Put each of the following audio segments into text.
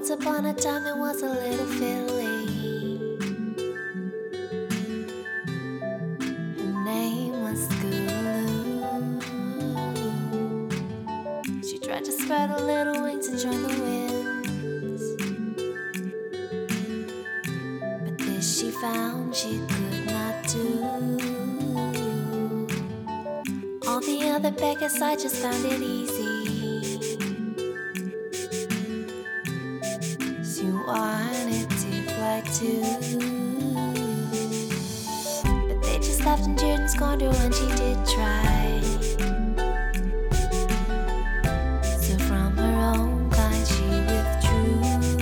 Once upon a time there was a little filly. Her name was Scootaloo. She tried to spread her little wings and join the winds, but this she found she could not do. All the other beggars, I just found it easy. She wanted to fly too, but they just laughed and jeered and scorned her when she did try. So from her own kind she withdrew,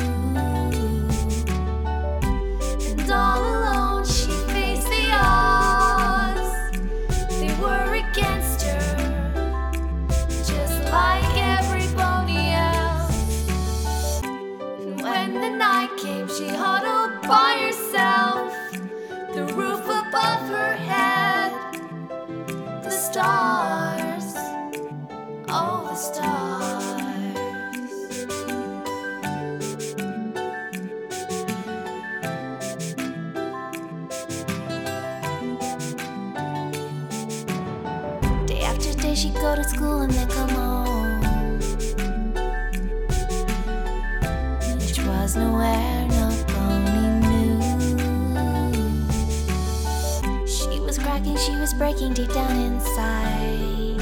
and all alone she faced the odds. They were against her, just like every pony else. And when the night came, she huddled by herself, the roof above her head, the stars, oh the stars. Day after day she'd go to school and then come home, which was nowhere no pony knew. She was cracking, she was breaking deep down inside.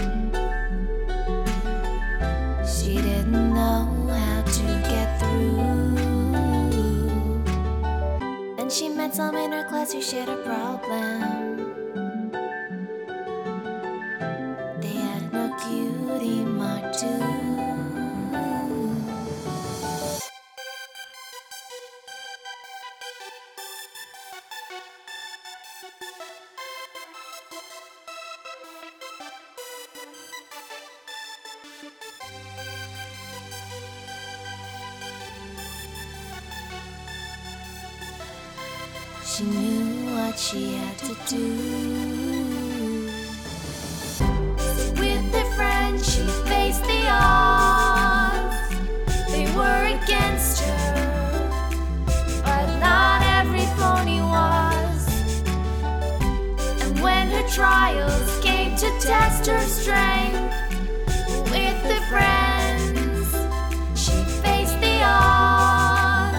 She didn't know how to get through. Then she met some in her class who shared a problem. They had no cutie mark too. She knew what she had to do. With her friends she faced the odds. They were against her, but not every pony was. And when her trials came to test her strength, with her friends she faced the odds.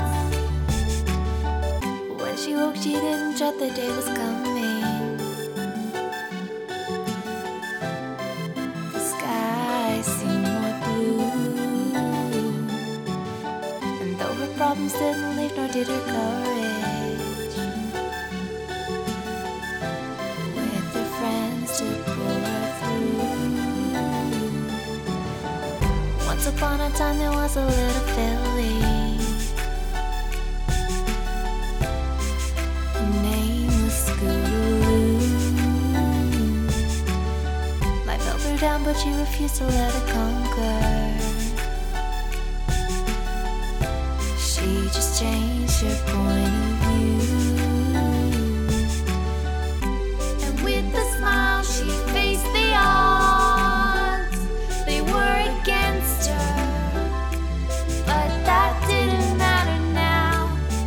When she woke, she didn't dread the day was coming. The sky seemed more blue, and though her problems didn't leave, nor did her courage, with her friends to pull her through. Once upon a time there was a little filly. Life held her down, but she refused to let it conquer. She just changed her point of view, and with a smile she faced the odds. They were against her, but that didn't matter now.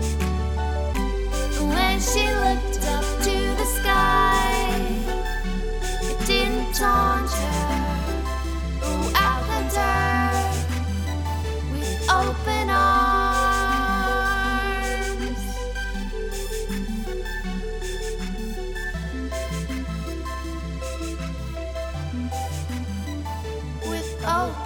When she looked up to the sky, it didn't taunt her, welcomed her with open arms. With open